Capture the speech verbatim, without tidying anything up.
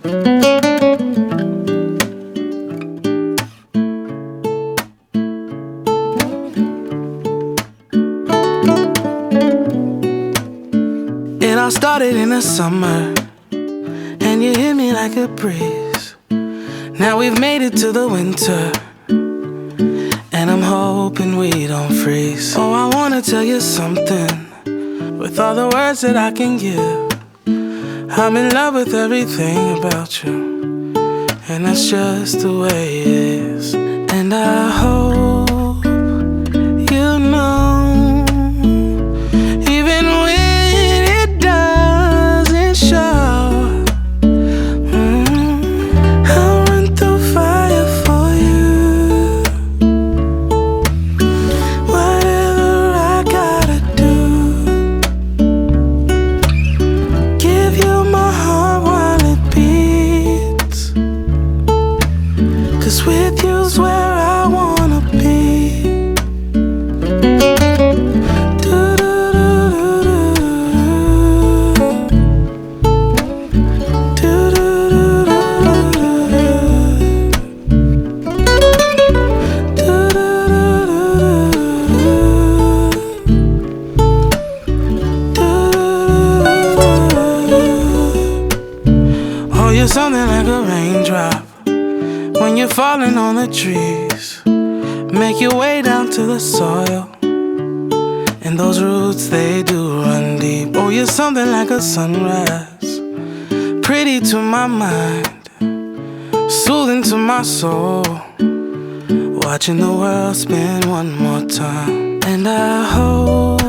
It all started in the summer, and you hit me like a breeze. Now we've made it to the winter, and I'm hoping we don't freeze. Oh, I wanna tell you something with all the words that I can give. I'm in love with everything about you, and that's just the way it is. And I hope you know, even when it doesn't show, mm, I'll run through fire for you. Whatever I gotta do, give you my heart while it beats, 'cause with you's where I wanna be. Oh, you're something like a raindrop when you're falling on the trees. Make your way down to the soil, and those roots, they do run deep. Oh, you're something like a sunrise, pretty to my mind, soothing to my soul, watching the world spin one more time. And I hope